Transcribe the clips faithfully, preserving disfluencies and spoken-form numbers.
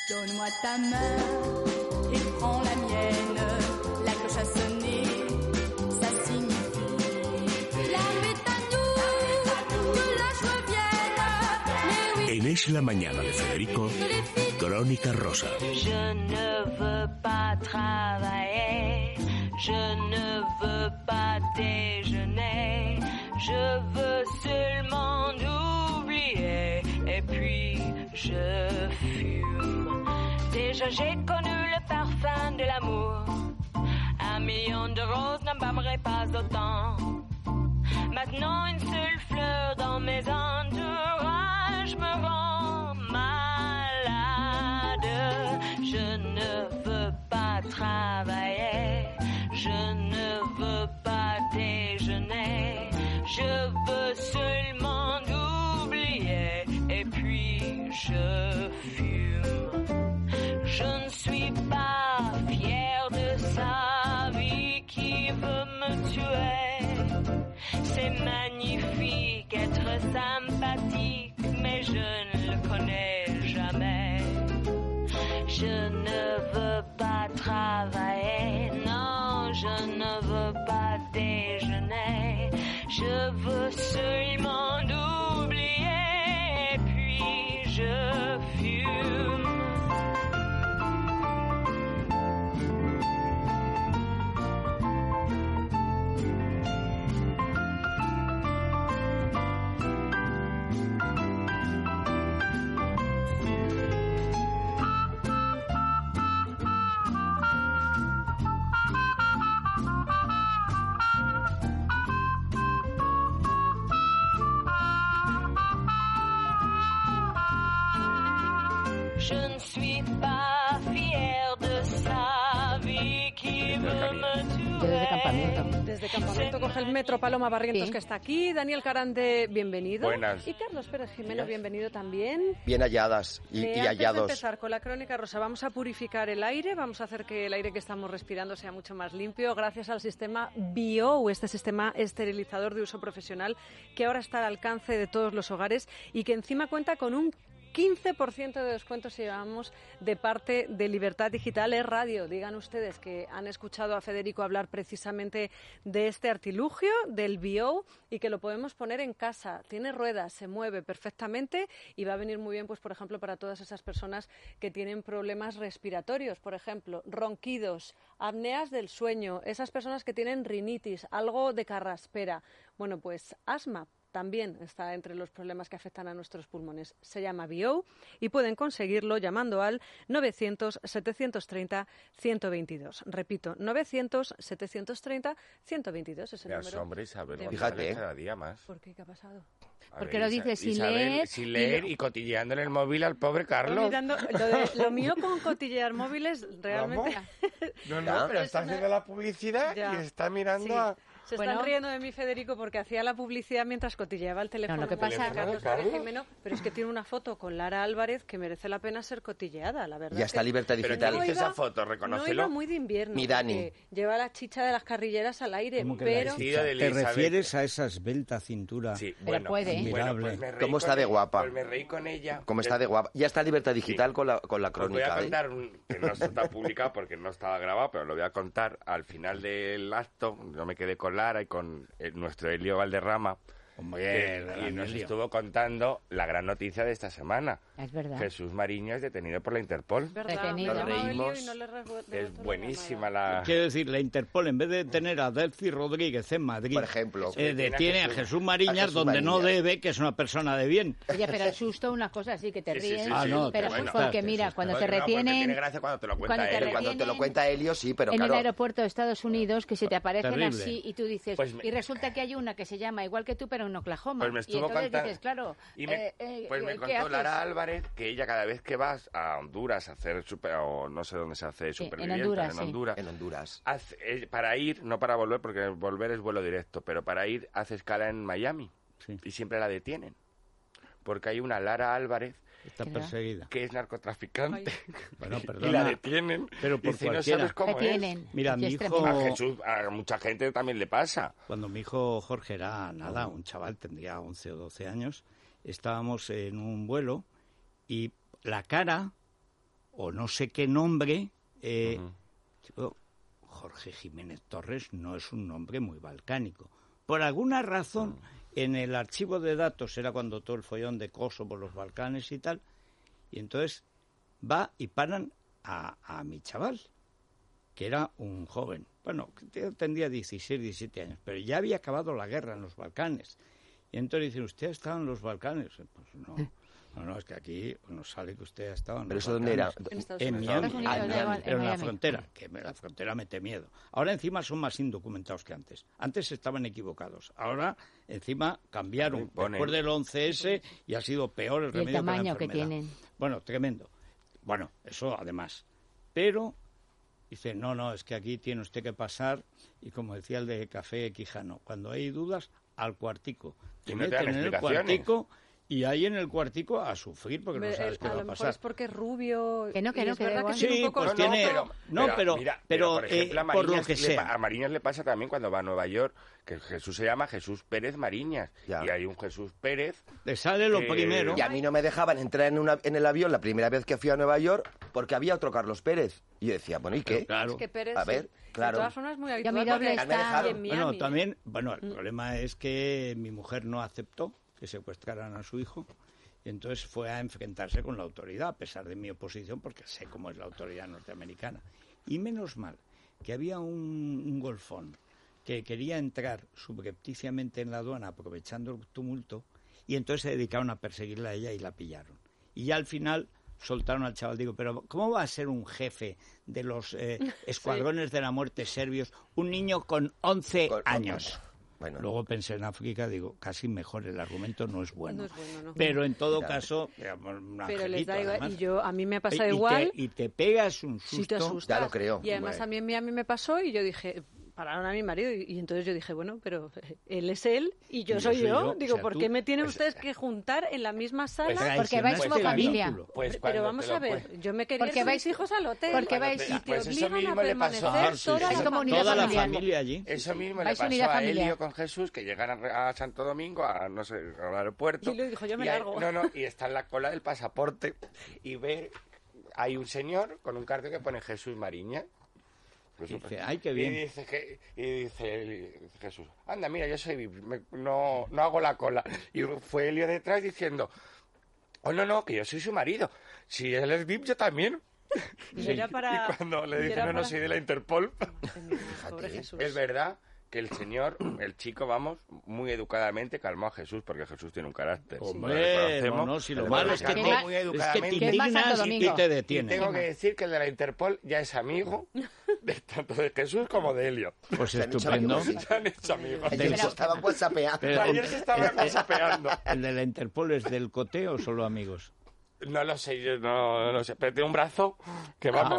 Donne-moi ta main et prends la mienne. La cloche a sonné, ça signifie l'âme est à nous, que la joie vienne. Mais oui. En Es la Mañana de Federico, Crónica Rosa. Je ne veux pas travailler, je ne veux pas déjeuner, je veux seulement oublier et puis je fume. Déjà j'ai connu le parfum de l'amour, un million de roses n'embaumerait pas autant. Maintenant une seule fleur dans mes entourages me rend malade. Je ne veux pas travailler, je ne veux pas déjeuner, je veux seulement oublier et puis je fume. Je ne suis pas fière de sa vie qui veut me tuer. C'est magnifique être sympathique, mais je ne le connais jamais. Je ne veux pas travailler, non, je ne veux pas déjeuner. Je veux seulement oublier, puis je fume. Je ne suis pas fière de sa vie qui veut me tuer. Desde campamento. Desde campamento coge el metro Paloma Barrientos, Sí. que está aquí. Daniel Carande, bienvenido. Buenas. Y Carlos Pérez Jimeno, bienvenido también. Bien halladas y, Eh, y antes hallados. de empezar con la Crónica Rosa, vamos a purificar el aire, vamos a hacer que el aire que estamos respirando sea mucho más limpio gracias al sistema Bio, este sistema esterilizador de uso profesional que ahora está al alcance de todos los hogares y que encima cuenta con un quince por ciento de descuento si llevamos de parte de Libertad Digital es Radio. Digan ustedes que han escuchado a Federico hablar precisamente de este artilugio, del Bio, y que lo podemos poner en casa. Tiene ruedas, se mueve perfectamente y va a venir muy bien, pues por ejemplo, para todas esas personas que tienen problemas respiratorios, por ejemplo, ronquidos, apneas del sueño, esas personas que tienen rinitis, algo de carraspera. Bueno, pues asma también está entre los problemas que afectan a nuestros pulmones. Se llama Bio y pueden conseguirlo llamando al novecientos, setecientos treinta, ciento veintidós. Repito, novecientos, setecientos treinta, ciento veintidós es el Me número. asombra Isabel de- González Fíjate, ¿eh? cada día más. ¿Por qué? ¿Qué ha pasado? A Porque ver, lo Isa- dice sin Isabel, leer sin y leer lo- y, cotilleando en el móvil al pobre Carlos. Mirando, lo, de- lo mío con cotillear móviles realmente... No, no, Ya. pero Es está una- haciendo la publicidad Ya. y está mirando Sí. a... Se Bueno. están riendo de mí, Federico, porque hacía la publicidad mientras cotilleaba el teléfono. No, lo que móvil pasa- de Carlos ¿Carlos? Pérez Jimeno, pero es que tiene una foto con Lara Álvarez que merece la pena ser cotilleada, la verdad. Ya es está que Libertad Pero Digital. no dice iba- esa foto, No reconócelo. iba muy de invierno. Mi Dani. porque lleva la chicha de las carrilleras al aire, ¿Cómo que la pero... Vestido de ¿Te Elizabeth. refieres a esa esbelta cintura? Sí, Pero bueno, puede. bueno, Admirable. pues me reí ¿Cómo con está de ella- guapa? Pues me reí con ella. ¿Cómo está de guapa? Ya está Libertad Digital Sí. con la, con la Os voy a crónica. ¿eh? contar, un- que no está publicado porque no estaba grabado, pero lo voy a contar al final del acto. Yo me quedé con Lara y con el- nuestro Elio Valderrama. Hombre, que- gran y nos Elio. estuvo contando la gran noticia de esta semana. Es verdad. Jesús Mariño es detenido por la Interpol. ¿Verdad? Retenido. Me Nos llamaba reímos. Elio y no le revu- Es devuelto la buenísima llamada. la... Quiero decir, la Interpol, en vez de tener a Delcy Rodríguez en Madrid, Por ejemplo. eh, detiene a Jesús Mariñas A Jesús donde no Mariñas. debe, que es una persona de bien. Oye, pero el susto, una cosa así que te Sí, sí, ríes. sí, Ah, sí, no, pero te porque asustaste, mira, asustaste. cuando te Porque no, porque retienen tiene gracia cuando te lo cuenta cuando te él. retienen- Cuando te lo cuenta Elio, sí, pero en claro. el aeropuerto de Estados Unidos, que se te aparecen Terrible. así y tú dices, Pues me- y resulta que hay una que se llama igual que tú, pero en Oklahoma. Pues me y estuvo entonces contando. dices, claro, Y me, eh, eh, pues me ¿qué contó haces? Lara Álvarez que ella cada vez que vas a Honduras a hacer super, o no sé dónde se hace Sí, en superviviente, Honduras, en sí. Honduras, En Honduras. hace- eh, para ir, no para volver, porque volver es vuelo directo, pero para ir hace escala en Miami Sí. y siempre la detienen. Porque hay una Lara Álvarez Está ¿Qué edad? perseguida. que es narcotraficante Bueno, y la perdona. detienen. pero por y si no cualquiera. sabes cómo Retienen. Mira, Sí, mi es hijo- es. tremendo. A Jesús, a mucha gente también le pasa. Cuando mi hijo Jorge era nada, un chaval, tendría once o doce años, estábamos en un vuelo y la cara o no sé qué nombre. Eh, uh-huh. Tipo, Jorge Jiménez Torres no es un nombre muy balcánico. Por alguna razón, uh-huh. en el archivo de datos, era cuando todo el follón de Kosovo, los Balcanes y tal, y entonces va y paran a, a mi chaval, que era un joven. Bueno, tendría dieciséis, diecisiete años, pero ya había acabado la guerra en los Balcanes. Y entonces dicen, ¿usted ha estado en los Balcanes? Pues no, no, no, es que aquí nos sale que usted ha estado en ¿Pero los eso Balcanes. dónde era? En Miami, en Miami, pero en la Miami. frontera, que la frontera mete miedo. Ahora encima son más indocumentados que antes. Antes estaban equivocados. Ahora encima cambiaron después del once ese y ha sido peor el remedio el tamaño que la que enfermedad. tienen. Bueno, tremendo. Bueno, eso además. Pero dice, no, no, es que aquí tiene usted que pasar, y como decía el de Café Quijano, cuando hay dudas, al cuartico. Te no te meten dan en el cuartico y ahí en el cuartico a sufrir porque Me, no sabes el, qué a va lo a mejor pasar. es porque es rubio. Que no, que y no, es que verdad da que igual. tiene Sí, un poco... pues No, no, tiene... pero, no, pero, pero, mira, pero, por ejemplo, eh, a por lo Mariñas que le sea. pa- a Mariñas le pasa también cuando va a Nueva York, que Jesús se llama Jesús Pérez Mariñas. Ya. Y hay un Jesús Pérez. Le sale lo Eh, primero. Y a mí no me dejaban entrar en, una, en el avión la primera vez que fui a Nueva York porque había otro Carlos Pérez. Y yo decía, bueno, ¿y qué? Claro. Es que Pérez, A ver, sí. claro. De todas formas es muy Ya habitual. mi doble porque está- aquí en Miami. Bueno, también, bueno, el problema es que mi mujer no aceptó que secuestraran a su hijo y entonces fue a enfrentarse con la autoridad, a pesar de mi oposición, porque sé cómo es la autoridad norteamericana. Y menos mal que había un, un golfón que quería entrar subrepticiamente en la aduana aprovechando el tumulto y entonces se dedicaron a perseguirla a ella y la pillaron. Y ya al final soltaron al chaval. Digo, pero ¿cómo va a ser un jefe de los eh, escuadrones sí. de la muerte serbios un niño con once Con- años? Bueno. Luego pensé en África, digo, casi mejor, el argumento no es bueno. No es bueno, no. Pero en todo caso, digamos, un Pero les da angelito, igual. además. Y yo, a mí me ha pasado Y te- igual. Y te pegas un Sí susto. te asustas. Ya lo creo. Y además Bueno. a mí en Miami me pasó y yo dije, pararon a mi marido y, y entonces yo dije, bueno, pero eh, él es él y yo Y yo soy soy yo. yo. Digo, O sea, ¿por tú- qué me tienen pues- ustedes que juntar en la misma sala? Pues Porque vais como traicionaste el familia. vínculo. Pues Pero cuando vamos te lo a ver, cuen- yo me quería Porque ir con vais- mis hijos al hotel. porque y vais- te pues eso obligan a mismo le pasó. permanecer Ah, sí, toda sí. la Es como familia. unidad Toda la familiar. familia allí. Eso mismo le Vais pasó unidad a familiar. Elio con Jesús, que llegan a, a Santo Domingo, a no sé, al aeropuerto. Y Elio dijo, yo me y hay- largo. No, no, y está en la cola del pasaporte y ve, hay un señor con un cartel que pone Jesús Mariña. Pues, Y dice, ay, qué bien. Y dice, que, y dice el- Jesús, anda, mira, yo soy V I P, me- no, no hago la cola. Y fue Elio detrás diciendo, oh, no, no, que yo soy su marido. Si él es V I P, yo también. Y era para- Y cuando le y dicen, era no, no, para- soy de la Interpol. Pobre Jesús. Es verdad que el señor, el chico, vamos, muy educadamente calmó a Jesús, porque Jesús tiene un carácter. lo Hombre, reconocemos. no, no, si lo Pero malo lo es que, calmó te, muy es que te educadamente. ¿Qué más Santo indignas y, Domingo? y te Y detienen. tengo que decir que el de la Interpol ya es amigo de tanto de Jesús como de Elio. Pues Se han hecho estupendo. amigos, Se han hecho amigos. Ayer Del- se estaban whatsappeando. Pero- Ayer se estaban whatsappeando. ¿El de la Interpol es del coteo o solo amigos? No lo sé, yo no, no lo sé. Pero tiene un brazo que vamos.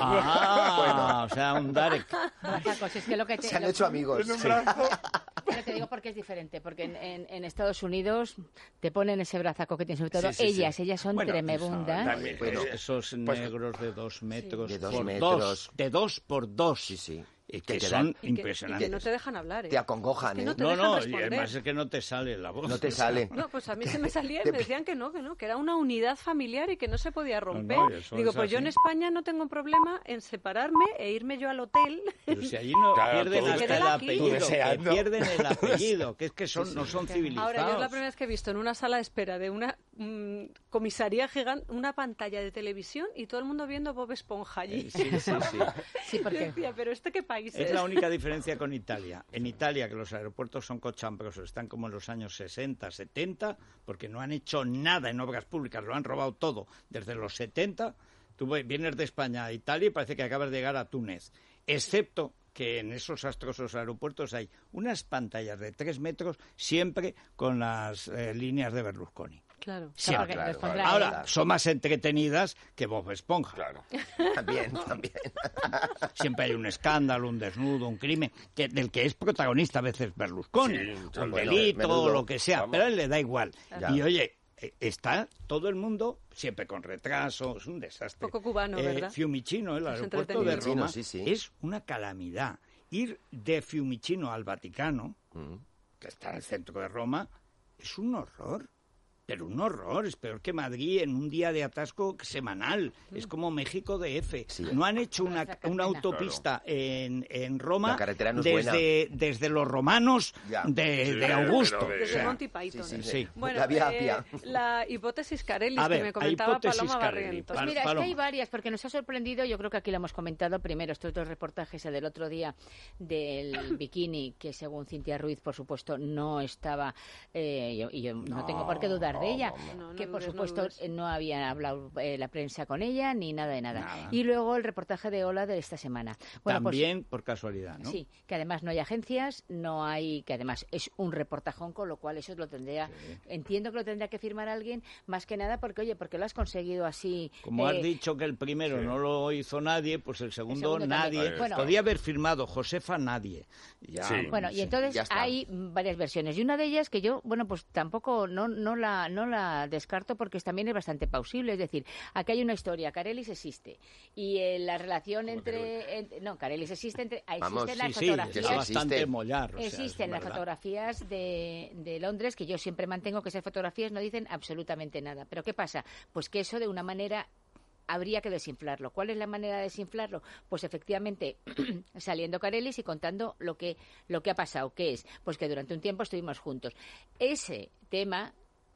Ah, o sea, un Darek. Brazacos, es que lo que te, Se han lo- hecho amigos. Tiene un brazo. Pero te digo porque es diferente, porque en, en- en Estados Unidos te ponen ese brazaco que tienen, sobre todo Sí, sí, ellas, sí. ellas son Bueno, tremebundas. también. Bueno, Esos Pues- negros de dos metros De dos por metros. dos, de dos por dos, Sí, sí. y Que que te son dan- Y que, y impresionantes. que no te dejan hablar, ¿eh? Te acongojan, Es que ¿eh? no te No, dejan no, y responder. además es que no te sale la voz. No te sale. No, pues a mí se me salía y me decían que no, que no, que era una unidad familiar y que no se podía romper. no, eso Digo, es pues yo en así. España no tengo problema en separarme e irme yo al hotel. Pero si allí no Claro, pierden tú- hasta el Quédala aquí. apellido, Tú que deseando. pierden el apellido, que es que son, no son civilizados. Ahora, yo es la primera vez que he visto en una sala de espera de una mm, comisaría gigante una pantalla de televisión y todo el mundo viendo Bob Esponja allí. Eh, Sí, sí, sí. Sí, Yo porque decía, pero ¿este qué país es? Es la única diferencia con Italia. En Italia, que los aeropuertos son cochambrosos, están como en los años sesenta, setenta, porque no han hecho nada en obras públicas, lo han robado todo desde los setenta. Tú vienes de España a Italia y parece que acabas de llegar a Túnez, excepto que en esos astrosos aeropuertos hay unas pantallas de tres metros siempre con las eh, líneas de Berlusconi. Claro. Siempre. claro, claro, claro. claro. Ahora, Claro. son más entretenidas que Bob Esponja. Claro. También, también. Siempre hay un escándalo, un desnudo, un crimen, que, del que es protagonista a veces Berlusconi, Sí, un bueno, delito menudo. o lo que sea, Vamos. pero a él le da igual. Ya. Y oye, eh, está todo el mundo siempre con retraso, es un desastre. Poco cubano, ¿verdad? Fiumicino, el Es aeropuerto de entretenido. Roma, Sí, sí. es una calamidad. Ir de Fiumicino al Vaticano, Mm. que está en el centro de Roma, es un horror. Pero un horror, es peor que Madrid en un día de atasco semanal. Es como México D F. Sí. No han hecho una, una autopista en, en Roma La carretera no es desde, desde los romanos Ya. de, Sí, de Augusto. pero de- O Desde sea, Monty Python. sí, sí, sí. Bueno, La vía eh, Apia. la hipótesis Carelis A ver, que me hay comentaba hipótesis Paloma Carelli. Barrientos. Pues Pal- mira, es que Paloma. hay varias, porque nos ha sorprendido, yo creo que aquí lo hemos comentado primero, estos dos reportajes, el del otro día del bikini, que según Cintia Ruiz, por supuesto, no estaba, eh, yo- y yo no, tengo por qué dudar de ella, No, no que por dudes, no supuesto dudes. eh, no había hablado eh, la prensa con ella, ni nada de nada. Nada. Y luego el reportaje de Ola de esta semana. Bueno, pues, También por casualidad, ¿no? sí, que además no hay agencias, no hay, que además es un reportajón, con lo cual eso lo tendría, entiendo que lo tendría que firmar alguien, más que nada porque, oye, porque lo has conseguido así. Como eh, has dicho que el primero no lo hizo nadie, pues el segundo, segundo también. nadie. Bueno. Podía haber firmado Josefa nadie. Ya, Sí. Bueno, y sí. entonces ya está. hay varias versiones. Y una de ellas que yo, bueno, pues tampoco no, no, la, no la descarto porque es- también es bastante plausible. Es decir, aquí hay una historia, Carelis existe. Y eh, la relación entre, en- No, Carelis existe, entre, existen Vamos, las Sí, sí, fotografías. está sí bastante existe. mollar. o sea, Existen es las verdad. fotografías de, de Londres, que yo siempre mantengo que esas fotografías no dicen absolutamente nada. Pero ¿qué pasa? Pues que eso de una manera habría que desinflarlo. ¿Cuál es la manera de desinflarlo? Pues efectivamente saliendo Carelis y contando lo que lo que ha pasado, que es pues que durante un tiempo estuvimos juntos. Ese tema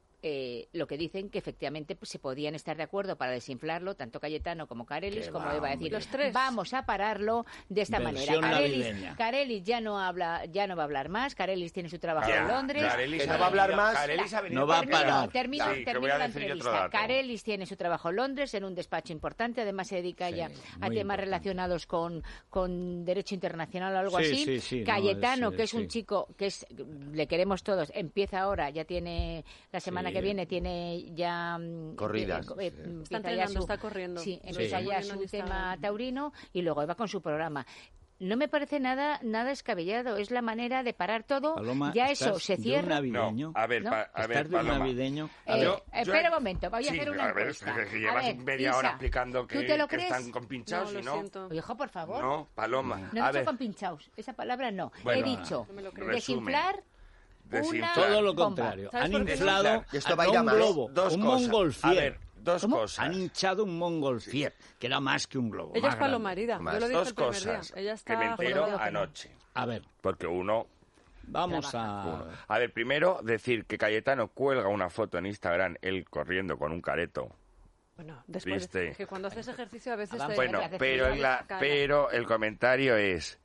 eh, lo que dicen que efectivamente pues, se podían estar de acuerdo para desinflarlo, tanto Cayetano como Carelis, Qué como va, iba a decir, hombre. Los tres. vamos a pararlo de esta Versión manera. Carelis, navideña. Carelis ya no habla, ya no va a hablar más, Carelis tiene su trabajo Ya, en Londres. Carelis Que ha no va a hablar venido- más. Carelis ha venido No va a para Termino, parar. termino, Sí, que termino voy a la decir yo otro entrevista. dato. Carelis tiene su trabajo en Londres, en un despacho importante, además se dedica Sí, ya a muy temas importante. relacionados con, con derecho internacional o algo Sí, así. sí, sí, no, Cayetano, es, que es un sí. chico que es le queremos todos, empieza ahora, ya tiene, la semana Sí. que viene tiene ya... mm, Corridas, eh, eh, sí. empieza Está ya entrenando, su- está corriendo. Sí, Lo empieza está ya poniendo su en tema Instagram. taurino y luego va con su programa. No me parece nada nada descabellado, es la manera de parar todo, Paloma, ya ¿estás eso se de un cierra. navideño? No, a ver, ¿No? pa- a ver, ¿Estás de un Paloma. navideño? A Eh, ver, yo- espera un momento, voy a Sí, hacer una a ver, encuesta. es que A llevas ver, media Isa, hora explicando que, ¿tú te lo que crees? están compinchados No, y lo no. siento. Hijo, por favor. No, Paloma. No he a dicho ver, compinchados, esa palabra no. Bueno, He dicho no me lo creo. desinflar Desinflar. una Todo lo bomba. contrario. ¿Sabes Han por qué no? inflado Y esto a- va a no ir a un más. globo, dos un cosas. mongolfier. A ver, dos ¿Cómo? cosas. Han hinchado un mongolfier, que era más que un globo. Ella más es grande. palomarida. Yo Más. lo dije Dos el primer cosas día. Ella está que me entero jodida. anoche. A ver, Porque uno vamos Trabaja. a... A ver, primero decir que Cayetano cuelga una foto en Instagram, él corriendo con un careto. Bueno, después ¿Viste? es que cuando haces ejercicio a veces Ah, te... Bueno, hace pero, frío en la- la cara. pero el comentario es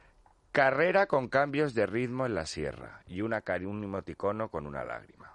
carrera con cambios de ritmo en la sierra y una cari- un emoticono con una lágrima.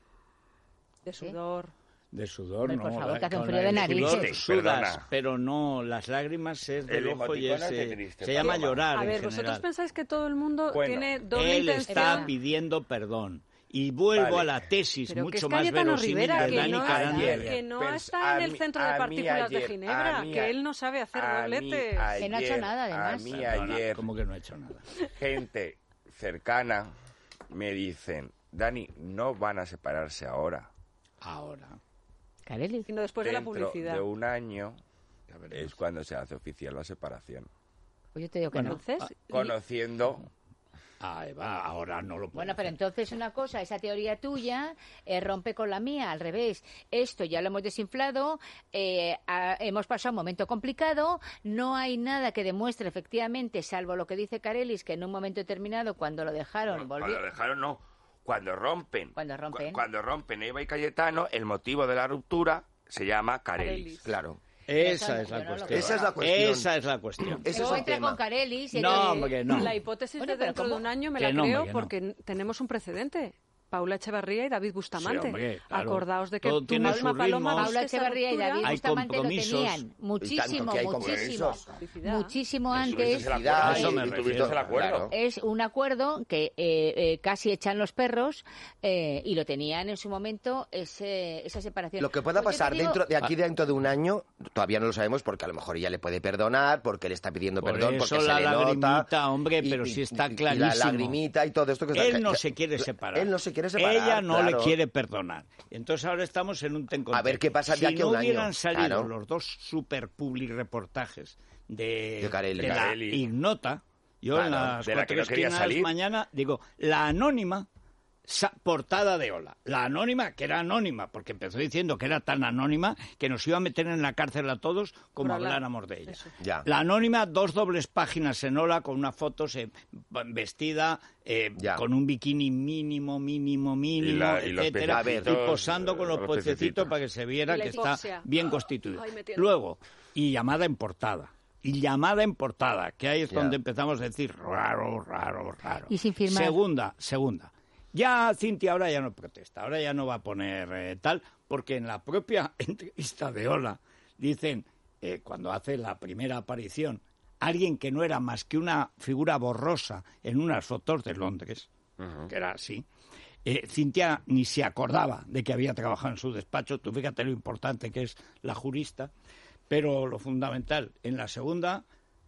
de sudor. De sudor, Hombre, no. por favor, la- que hace un con frío de el narices. sudor Triste, sudas, perdona. pero no, las lágrimas es del El ojo y emoticono es, es de eh, triste, se llama Paloma. llorar A en ver, ¿vosotros general. pensáis que todo el mundo Bueno, tiene doble Él intención? está pidiendo perdón. Y vuelvo Vale. a la tesis Pero que es mucho más Cayetano verosímil Rivera, de que Dani no, Carandia. ayer, que no Pens- está en a el mí- centro de a mí partículas de ayer, Ginebra, a mí que a- él no sabe hacer a mí dobletes. Que no ha hecho ayer- nada, además. A mí Perdona, ayer, ¿cómo que no ha hecho nada? gente cercana me dicen, Dani, no van a separarse ahora. Ahora. Carelis. Sino después de la Dentro publicidad. de un año Ya veremos. es cuando se hace oficial la separación. Pues yo te digo que Bueno, no. Entonces, y- Conociendo... Ah, Eva, ahora no lo puedo Bueno, pero hacer. entonces una cosa, esa teoría tuya eh, rompe con la mía, al revés. Esto ya lo hemos desinflado, eh, ha- hemos pasado un momento complicado, no hay nada que demuestre efectivamente, salvo lo que dice Carelis, que en un momento determinado, cuando lo dejaron, Bueno, volvió... cuando dejaron, no. Cuando rompen. Cuando rompen. Cu- Cuando rompen Eva y Cayetano, el motivo de la ruptura se llama Carelis. Carelis. Claro. Esa Eso es yo la no lo cuestión. creo. Esa es la cuestión. Esa es la cuestión. Ese es Luego el entra tema. con Carelis y No, entonces- hombre, no. La hipótesis Bueno, de pero dentro de ¿cómo? un año me Que la no, creo hombre, que no. porque n- tenemos un precedente. Paula Echevarría y David Bustamante. Sí, hombre, claro. Acordaos de que Todo tu tiene misma sus Paloma ritmos. Paula viste esa Echevarría y ruptura. David Hay Bustamante lo compromisos. tenían muchísimo, que hay muchísimo, compromisos. Publicidad. muchísimo Eso antes. es el acuerdo. Publicidad Eso y- me y refiero. tuviste el acuerdo. claro. Es un acuerdo que eh, eh, casi echan los perros eh, y lo tenían en su momento ese, esa separación. Lo que pueda Pues yo te pasar digo- dentro de aquí dentro de un año, todavía no lo sabemos porque a lo mejor ella le puede perdonar, porque él está pidiendo Por perdón, eso porque la se le lagrimita, nota. hombre, pero si está y la clarísimo. lagrimita y todo esto que Él que- no que- se quiere separar. Él no se quiere separar. Ella no claro. le quiere perdonar. Entonces ahora estamos en un tenco. A ver qué pasa de si aquí a no un año. hubieran salido Claro. los dos super publi reportajes de, De Carelli. la Carelli. Ignota, yo Claro, en las de la que cuatro no quería esquinas salir. mañana digo, la anónima Sa- portada de Hola. La anónima, que era anónima, porque empezó diciendo que era tan anónima que nos iba a meter en la cárcel a todos como Por hablar. habláramos de ella. Eso. Ya. La anónima, dos dobles páginas en Hola con una foto se- vestida eh, Ya. con un bikini mínimo, mínimo, mínimo, Y la- y los etcétera, pececitos, y posando con los los pececitos pececitos. para que se viera Y la que está hipoxia. bien constituido. Ay, me tiene. Luego, y llamada en portada. Y llamada en portada, que ahí es Ya. donde empezamos a decir raro, raro, raro. Y sin firmar. Segunda, segunda. Ya Cintia ahora ya no protesta, ahora ya no va a poner eh, tal, porque en la propia entrevista de Hola dicen, eh, cuando hace la primera aparición, alguien que no era más que una figura borrosa en unas fotos de Londres, que era así, eh, Cintia ni se acordaba de que había trabajado en su despacho, tú fíjate lo importante que es la jurista, pero lo fundamental, en la segunda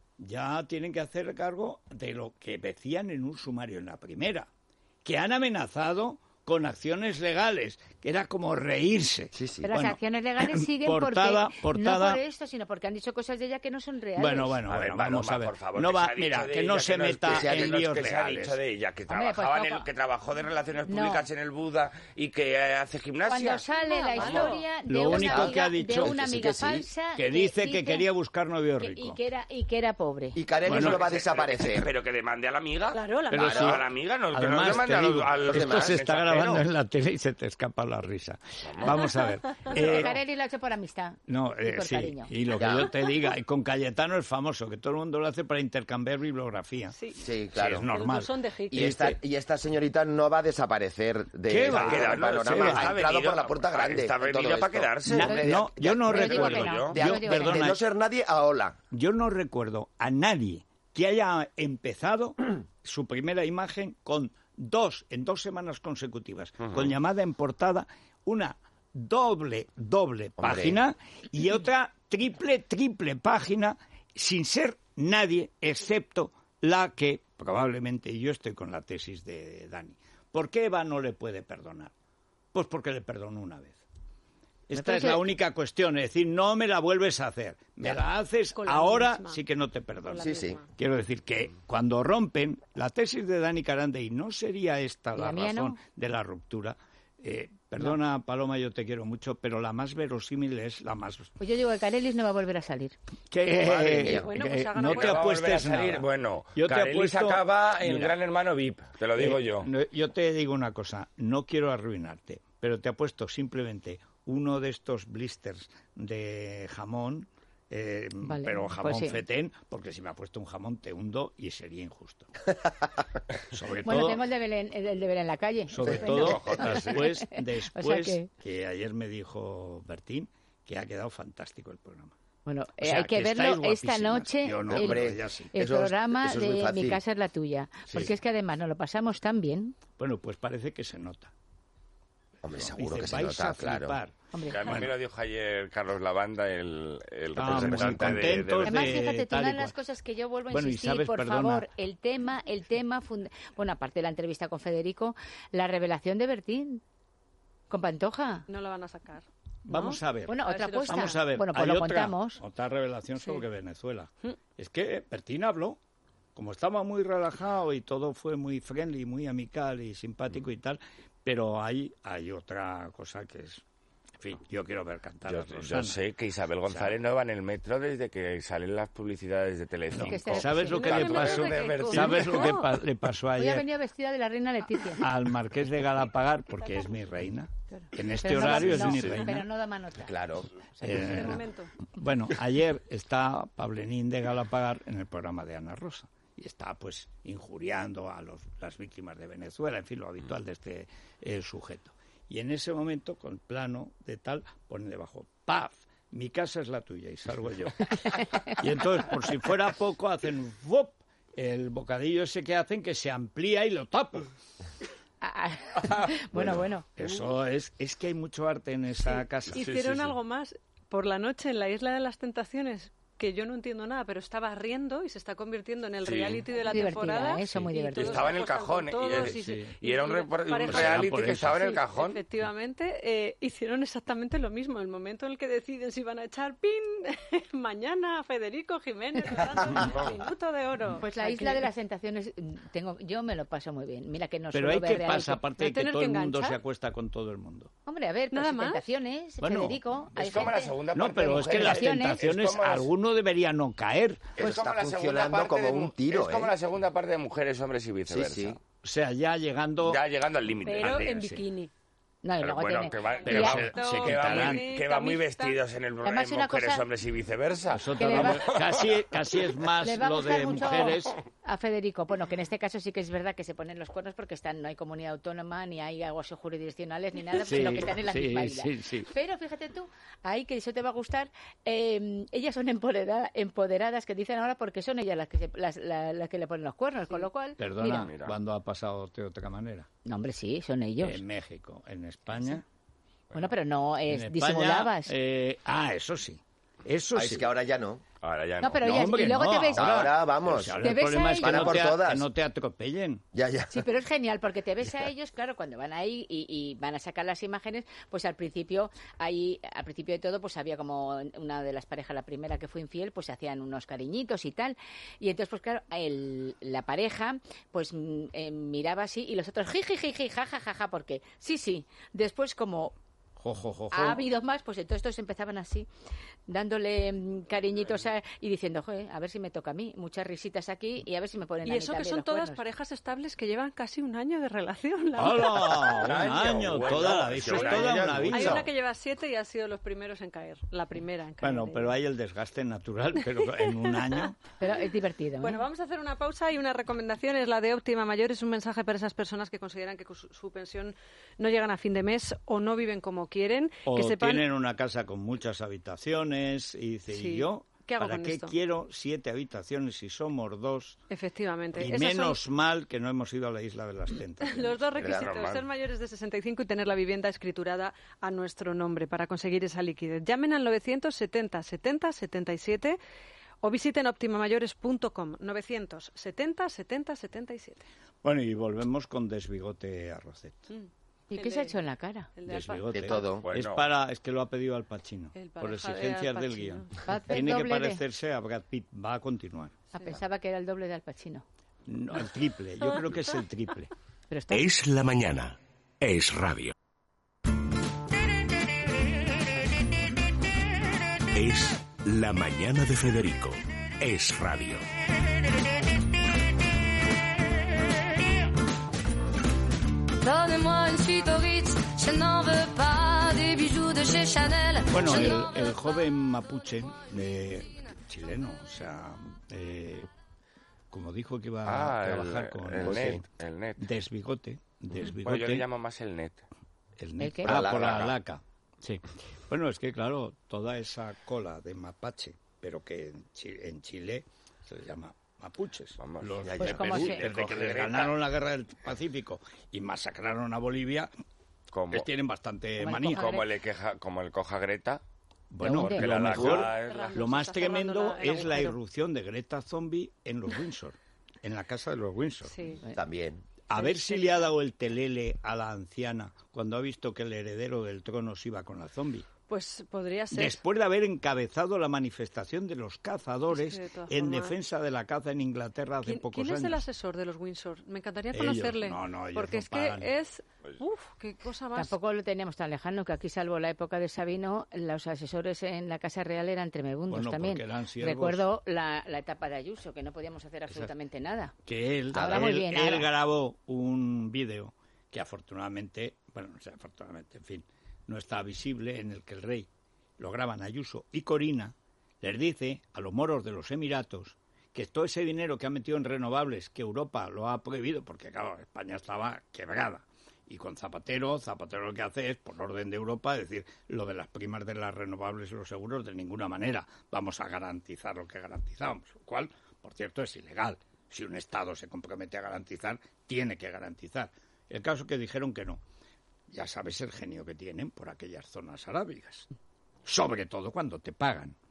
ya tienen que hacer cargo de lo que decían en un sumario en la primera, que han amenazado con acciones legales, que era como reírse. Sí, sí. Pero Bueno, las acciones legales siguen portada- porque portada- no por esto, sino porque han dicho cosas de ella que no son reales. Bueno, bueno, A ver, bueno, Paloma, vamos a ver. por favor, no que va, se ha dicho mira, de que ella, no se es- meta que se ha- en no es líos que se ha legales. dicho de ella, que Hombre, trabajaba pues en el, poco- que trabajó de relaciones No. públicas en el Buda y que eh, hace gimnasia. Cuando sale la Vamos. historia de Lo una único amiga, que ha dicho de una que sí, amiga que sí, falsa Que dice que dice quería buscar novio que- rico. y que era y que era pobre. Y Carelis Bueno, no va a Que se- desaparecer. Pero que demande a la amiga. Claro, la Pero amiga. sí. A la amiga, no, que no Además, demande te a los, digo, a los esto demás, se está mensajero. grabando en la tele y se te escapa la risa. Vamos a ver. Eh, Carelli lo ha hecho por amistad. No, y eh, por sí, cariño. y lo que Ya. yo te diga, y con Cayetano es famoso, que todo el mundo lo hace para intercambiar bibliografía. Sí. Sí, Sí, claro. es normal. El buzón de Hick. Y esta, y esta señorita no va a desaparecer de, ¿Qué del va? Queda- no, panorama. sí, ha está entrado venido- por la puerta grande. está en todo venido para esto. quedarse. Na- Hombre, no, ya- yo no Yo digo que recuerdo. no. De, Yo Yo, digo que no. de perdona, no ser nadie a hola. yo no recuerdo a nadie que haya empezado su primera imagen con dos, en dos semanas consecutivas, con llamada en portada, una doble, doble Hombre. página y otra triple, triple página, sin ser nadie excepto la que probablemente, y yo estoy con la tesis de Dani. ¿Por qué Eva no le puede perdonar? Pues porque le perdonó una vez. Esta es parece- la única cuestión, es decir, no me la vuelves a hacer. Me la haces Con la ahora, misma. sí que no te perdono. Con la Sí, sí. misma. Quiero decir que cuando rompen, la tesis de Dani Carande, y no sería esta Y la la mía razón no. de la ruptura, eh, perdona, Paloma, yo te quiero mucho, pero la más verosímil es la más... Pues yo digo que Carelis no va a volver a salir. Que, Madre mía. Bueno, que pues hagan no una te Va a volver a apuestes salir. nada. Bueno, Yo te Carelis apuesto- acaba en Mira, Gran Hermano V I P, te lo digo eh, yo. no, yo te digo una cosa, no quiero arruinarte, pero te apuesto simplemente uno de estos blisters de jamón, eh, Vale, pero pues jamón sí. fetén, porque si me ha puesto un jamón te hundo y sería injusto. Sobre Bueno, todo, tengo el de Belén, el de Belén en la calle. sobre Estupendo. todo después, después que- que... ayer me dijo Bertín que ha quedado fantástico el programa. Bueno, O eh, sea, hay que, que verlo estáis esta guapísimas. noche, Yo no, el, hombre, ella sí. el Eso es- programa eso es muy de fácil. Mi casa es la tuya. Porque es que además nos lo pasamos tan bien. Bueno, pues parece que se nota. Hombre, seguro Dice, que se vais nota, a claro. flipar. Hombre, Que a mí me lo dijo ayer Carlos Lavanda, el, el Estábamos representante muy de, contentos de- Además, de fíjate, tal una y de las cual. cosas que yo vuelvo a Bueno, y insistir, sabes, por perdona. favor, el tema, el tema, funda- bueno, aparte de la entrevista con Federico, la revelación de Bertín con Pantoja. No la van a sacar. ¿no? Vamos a ver. Bueno, A ver otra si lo apuesta. Vamos a ver, Bueno, pues hay lo otra, contamos. otra revelación Sí. sobre Venezuela. Mm. Es que Bertín habló, como estaba muy relajado y todo fue muy friendly, muy amical y simpático y tal, pero hay, hay otra cosa que es... En fin, yo quiero ver cantar Yo, a yo Rosana. sé que Isabel González no va en el metro desde que salen las publicidades de Telecinco. Que este- ¿Sabes lo que Sí, le no, no, pasó? no, no, no, no. ¿Sabes lo que pa- le pasó Hoy ha ayer venido vestida de la reina Leticia. al marqués de Galapagar? Porque es mi reina. Claro. En este Pero no da- horario es no, mi Pero reina. no da manota. Claro. Eh, De momento. Bueno, ayer está Pablenín de Galapagar en el programa de Ana Rosa y está pues injuriando a los, las víctimas de Venezuela, en fin, lo habitual de este eh, sujeto. Y en ese momento, con plano de tal, pone debajo, paz, mi casa es la tuya y salgo yo. Y entonces, por si fuera poco, hacen ¡vup! El bocadillo ese que hacen que se amplía y lo tapo. Ah, ah. bueno, bueno. Eso es, es que hay mucho arte en esa casa. Hicieron sí. algo más. Por la noche en la Isla de las Tentaciones que yo no entiendo nada, pero está barriendo y se está convirtiendo en el Sí. reality de la Divertida, temporada. ¿eh? Eso muy y divertido. todos Estaba en se el acuestan cajón, con y todos es- y se- y era un y repor- un parejas- reality por que eso. estaba en el Sí, cajón. Efectivamente, eh, hicieron exactamente lo mismo. El momento en el que deciden si van a echar pin mañana a Federico Jiménez, dando minuto de oro. Pues la Aquí. isla de las tentaciones, mm, tengo, yo me lo paso muy bien. Mira que no Pero suelo hay ver que reality. pasa, aparte ¿No de que tener todo que el mundo enganchar? se acuesta con todo el mundo. Hombre, a ver, pues ¿Nada más? tentaciones, Bueno, Federico. hay Es como la gente- segunda No, parte pero de es que las mujeres. tentaciones, Es como las- alguno debería no caer. Pues es como está la segunda funcionando parte como de un mu- tiro, Es como ¿eh? la segunda parte de mujeres, hombres y viceversa. Sí, sí. O sea, ya llegando... Ya llegando al límite. Pero Al día, en sí. bikini. No, y Pero luego bueno, tiene- que va, y que ya- va- se- se que va muy, quitarán. que va muy Camista. vestidos en el Además, en una mujeres, cosa- hombres y viceversa. Nosotros que le vamos- va- casi, casi es más Le va a lo gustar de mucho mujeres. a Federico. Bueno, que en este caso sí que es verdad que se ponen los cuernos porque están, no hay comunidad autónoma, ni hay aguas jurisdiccionales, ni nada, Sí, sino que están en la sí, misma isla. sí, sí. Pero fíjate tú, ahí que eso te va a gustar, eh, ellas son empodera- empoderadas, que dicen ahora, porque son ellas las que, se- las, la- las que le ponen los cuernos, con lo cual... Perdona, Mira. ¿cuándo ha pasado de otra manera? No, hombre, sí, son ellos. En México, en España. Bueno, pero no es, en España, disimulabas. eh, ah, eso sí. Eso Ah, sí. es que ahora ya no. Ahora ya no. No, pero No, ellas, hombre, y luego no, te ves... ahora- Ahora vamos. Ahora Te el ves problema a es que ellos- no, Van a por te, a- todas. que no te atropellen. Ya, ya. Sí, pero es genial porque te ves a ellos, claro, cuando van ahí y, y van a sacar las imágenes, pues al principio, ahí, al principio de todo, pues había como una de las parejas, la primera que fue infiel, pues se hacían unos cariñitos y tal. Y entonces, pues claro, el, la pareja, pues mm, eh, miraba así y los otros, jiji, jiji, jaja, jaja, porque sí, sí. Después, como Jo, jo, jo, jo. ha habido más, pues entonces todos empezaban así, dándole mm, cariñitos a- y diciendo, joder, a ver si me toca a mí, muchas risitas aquí y a ver si me ponen Y a mí eso que también son los todas cuernos. parejas estables que llevan casi un año de relación. la ¡Hala! Un año, año, bueno, toda la sí, eso es un toda año una ya vida. Hay una que lleva siete y ha sido los primeros en caer. La primera en caer. Bueno, pero hay el desgaste natural, pero en un año... Pero es divertido. ¿eh? Bueno, vamos a hacer una pausa y una recomendación es la de Óptima Mayor. Es un mensaje para esas personas que consideran que su, su pensión no llegan a fin de mes o no viven como quieren. O que sepan... tienen una casa con muchas habitaciones y dice, Sí. ¿y yo? ¿Qué hago ¿Para con qué esto? quiero siete habitaciones si somos dos? Efectivamente. Y Esas menos son mal que no hemos ido a la isla de las tentaciones. los dos Era requisitos, normal. ser mayores de sesenta y cinco y tener la vivienda escriturada a nuestro nombre para conseguir esa liquidez. Llamen al novecientos setenta setenta setenta y siete o visiten optimamayores punto com. novecientos setenta setenta setenta y siete. Bueno, y volvemos con Desbigote Arrocet. ¿Y El qué se ha de- hecho en la cara? El de Alfa- Desbigote. De todo. Bueno. Es para, es que lo ha pedido Al Pacino, El por pareja de exigencias Al del Pacino. guión. Va a hacer Tiene que doble de- parecerse a Brad Pitt, va a continuar. Ah, pensaba que era el doble de Al Pacino. No, el triple, yo creo que es el triple. Pero está... Es la mañana. Es radio. Es la mañana de Federico. Es radio. Donnez-moi une suite au Ritz, je n'en veux pas des bijoux de chez Chanel. Bueno, Je el, n'en el veux joven mapuche, eh, chileno, o sea, eh, como dijo que iba a Ah, trabajar el, con el José, net, el net. Desbigote, Desbigote, Bueno, yo le llamo más el net. el net, ¿El qué? ah, La por la laca. laca, sí. Bueno, es que claro, toda esa cola de mapache, pero que en, Chi- en Chile se le llama mapuches. Vamos, Los ya, de Pues como Perú, se- desde que les Greta. ganaron la guerra del Pacífico y masacraron a Bolivia, Como, les tienen bastante Como el manía. coja- como, le queja, como el coja Greta. Bueno, ¿De dónde? porque lo la mejor, laca es la- lo más Se está cerrando tremendo la- el es la agujero. irrupción de Greta Zombie en los Windsor, en la casa de los Windsor. Sí. También. A ver si le ha dado el telele a la anciana cuando ha visto que el heredero del trono se iba con la zombie. Pues podría ser. Después de haber encabezado la manifestación de los cazadores Es que de todas en formas- defensa de la caza en Inglaterra hace ¿Quién, pocos quién es años. el asesor de los Windsor? Me encantaría Ellos. conocerle. No, no, ellos porque no es pagan. que es... Uf, qué cosa más... Tampoco lo teníamos tan lejano, que aquí, salvo la época de Sabino, los asesores en la Casa Real eran tremebundos Bueno, también. porque eran siervos. Recuerdo la, la etapa de Ayuso, que no podíamos hacer absolutamente nada. Que él, Ahora muy él, bien, él ahora. grabó un vídeo que afortunadamente, bueno, no sé, afortunadamente, en fin, no está visible, en el que el rey lo graban Ayuso y Corina, les dice a los moros de los Emiratos que todo ese dinero que ha metido en renovables, que Europa lo ha prohibido, porque claro, España estaba quebrada, y con Zapatero, Zapatero lo que hace es, por orden de Europa, decir, lo de las primas de las renovables y los seguros, de ninguna manera vamos a garantizar lo que garantizábamos, lo cual, por cierto, es ilegal. Si un Estado se compromete a garantizar, tiene que garantizar. El caso es que dijeron que no. Ya sabes el genio que tienen por aquellas zonas arábigas. Sobre todo cuando te pagan.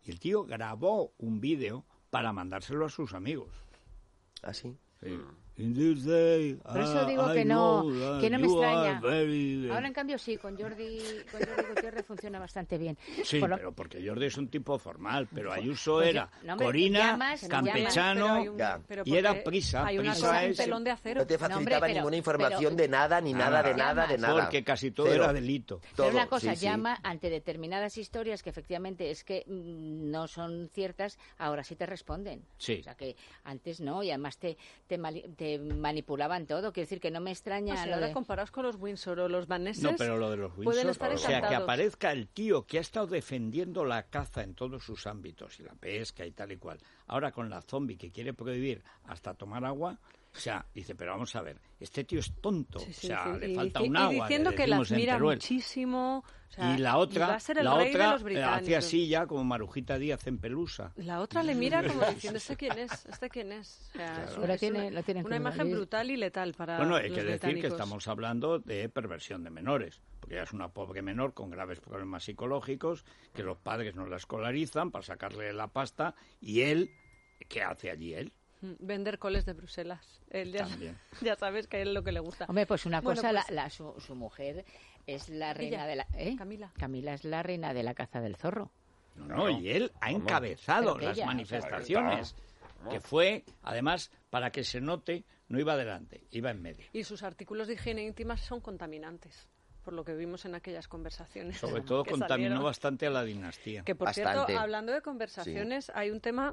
Y el tío grabó un vídeo para mandárselo a sus amigos. ¿Ah, sí? Sí. In this day, Por eso I- digo I que no, know that que no me you are extraña. very- Ahora, en cambio, sí, con Jordi, con Jordi Gutiérrez funciona bastante bien. Sí, Por lo- pero porque Jordi es un tipo formal, pero Ayuso Pues era yo- no, hombre, Corina, llamas, campechano, Pero hay un- Ya. pero y era porque prisa. Hay una Prisa cosa en es- telón de acero. No te No, hombre, facilitaba pero- ninguna información pero- de nada, ni nada, de nada, de nada. porque casi todo Cero. era delito. Pero Todo, una cosa, sí, sí. llama ante determinadas historias que efectivamente es que mm, no son ciertas, ahora sí te responden. Sí. O sea que antes no, y además te, te, mali- te manipulaban todo. Quiero decir que no me extraña No sé, lo ahora de... comparados con los Windsor o los daneses, No, pero lo de los pueden Windsor, estar o sea, que encantados. aparezca el tío que ha estado defendiendo la caza en todos sus ámbitos, y la pesca y tal y cual, ahora con la zombie que quiere prohibir hasta tomar agua, o sea, dice, pero vamos a ver, este tío es tonto, Sí, sí, o sea, sí, le y falta dici- un y agua, diciendo le que las decimos en mira Teruel. muchísimo. O sea, Y la otra, va a ser el la rey otra de los eh, británicos. hacía así ya como Marujita Díaz en Pelusa. La otra le mira como diciendo, ¿este quién es? ¿Este quién es? O sea, es, un- Pero es tiene- una, lo tienen una que imagen invadir. brutal y letal para Bueno, hay los que decir que británicos. estamos hablando de perversión de menores, porque ella es una pobre menor con graves problemas psicológicos, que los padres no la escolarizan para sacarle la pasta, y él, ¿qué hace allí él? Mm, Vender coles de Bruselas. Él ya, También. ya sabes que es lo que le gusta. Hombre, pues una Bueno, cosa, pues- la, la- su, su mujer es la reina Ella, de la... ¿eh? Camila. Camila es la reina de la caza del zorro. No, no, y él ha encabezado Pero que las ella- manifestaciones, que fue, además, para que se note, no iba adelante, iba en medio. Y sus artículos de higiene íntima son contaminantes, por lo que vimos en aquellas conversaciones. Sobre todo que contaminó salieron. bastante a la dinastía. Que, por Bastante. cierto, hablando de conversaciones, hay un tema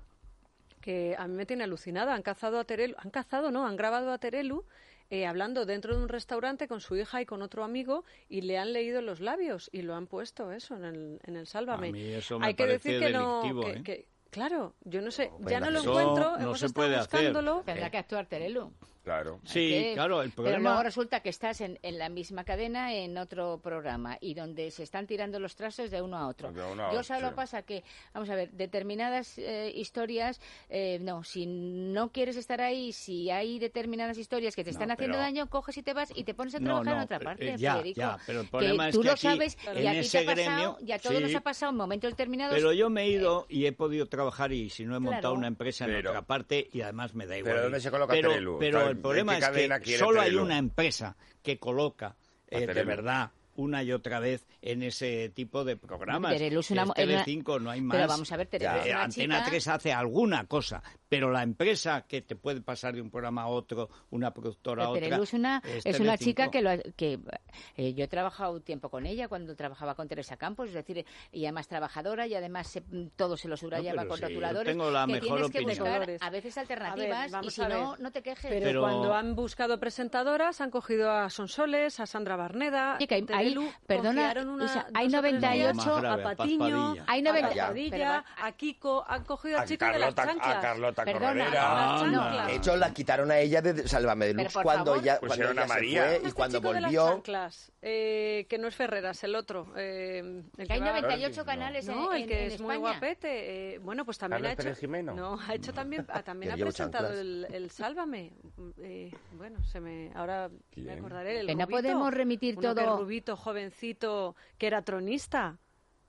que a mí me tiene alucinada. Han cazado a Terelu, han cazado, no, han grabado a Terelu eh, hablando dentro de un restaurante con su hija y con otro amigo y le han leído los labios y lo han puesto eso en el, en el Sálvame. A mí eso me hay que parece decir que no, delictivo, que- ¿eh? que- claro, yo no sé, Venga, ya no lo eso encuentro, no hemos se estado puede hacer. buscándolo. Tendrá que actuar Terelu. Claro. Sí, Que- claro, el Pero luego problema... resulta que estás en, en la misma cadena en otro programa y donde se están tirando los trastos de uno a otro. De uno a Yo otro, solo sí. pasa que, vamos a ver, determinadas eh, historias, eh, no, si no quieres estar ahí, si hay determinadas historias que te No, están haciendo pero- daño, coges y te vas y te pones a No, trabajar en no, otra eh, parte, ya, Federico. ya, pero el problema es tú que lo aquí, sabes en y a ti te ese ha pasado gremio, y a todos nos sí, ha pasado en momentos determinados. Pero yo me he ido y he podido trabajar y si no he montado Claro. una empresa en Pero- otra parte y además me da igual. Pero ¿dónde se coloca pero, Terelu? pero ¿En el qué problema es cadena que quiere solo hay Terelu? una empresa que coloca eh, de Terelu. verdad una y otra vez en ese tipo de programas. Terelu es una- Es una- Telecinco, no hay más. Pero vamos a ver, Terelu Eh, es una Antena chica- tres hace alguna cosa, pero la empresa que te puede pasar de un programa a otro, una productora a Pero otra... Terelu es una, es es una Telecinco. chica que, lo, ha- que eh, yo he trabajado tiempo con ella cuando trabajaba con Teresa Campos, es decir, y además trabajadora y además se- todo se lo subrayaba pero con sí, yo rotuladores. tengo la que mejor tienes que opinión. buscar Colores. a veces A alternativas ver, vamos y si a no, ver. no te quejes. Pero, Pero- cuando han buscado presentadoras, han cogido a Sonsoles, a Sandra Barneda, Oye, que hay- Terelu, hay- perdona, confiaron una, Isa, hay dos o tres noventa y días ocho Más grave, a a Patiño, Paz Hay a noventa Paz pero Padilla, va- a Kiko, han cogido al A chico de las Carlota, a chanclas. Carlota Perdona, Corredera. Las Anda. chanclas. De hecho, la quitaron a ella de Sálvame Pero, Deluxe por cuando favor. ya, Pusieron cuando a ella se María. fue y Este cuando chico de las volvió... chanclas, eh, que no es Ferreras, el otro. Eh, el Que hay va- noventa y ocho No. canales en, No, el en- que en es muy España. guapete. eh, bueno, pues también Carlos ha hecho. Pérez Jimeno. No, ha hecho también, ah, también Yo ha llevo presentado chanclas. el, el Sálvame. Eh, bueno, se me, ahora me ¿Quién? acordaré. El Que no Rubito, podemos remitir uno que todo- es rubito, jovencito, que era tronista.